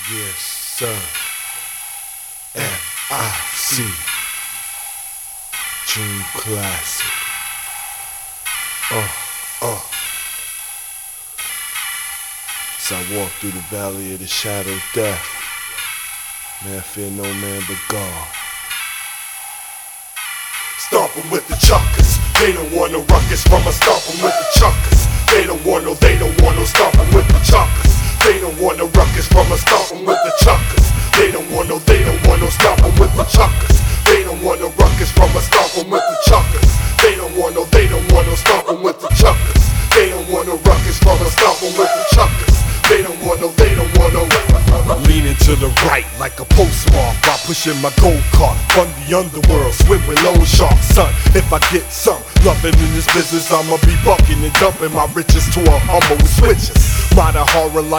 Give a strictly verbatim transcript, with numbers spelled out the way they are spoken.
Yes, sir. M I C Dream Classic. Uh, uh. As I walk through the valley of the shadow of death, may I fear no man but God. Stomping with the chuckers, they don't want no ruckus from us. Stomping with the chuckers, they don't want no, they don't want no. Stomping with the chuckers, they don't want no ruckus from us. Stomping with the chuckers, they don't want no, they don't want no. Stomping with the chuckers, they don't want no ruckus from us. Stomping with the chuckers, they don't want no, they don't want no. Stomping with the chuckers, they don't want no ruckus from us. Stomping with the chuckers, they don't want no, they don't want no. Leaning to the right like a postmark while pushing my go-kart from the underworld, swim with loan sharks, son. If I get some loving in this business, I'ma be bucking and dumping my riches to a humble switches. Modern horror life.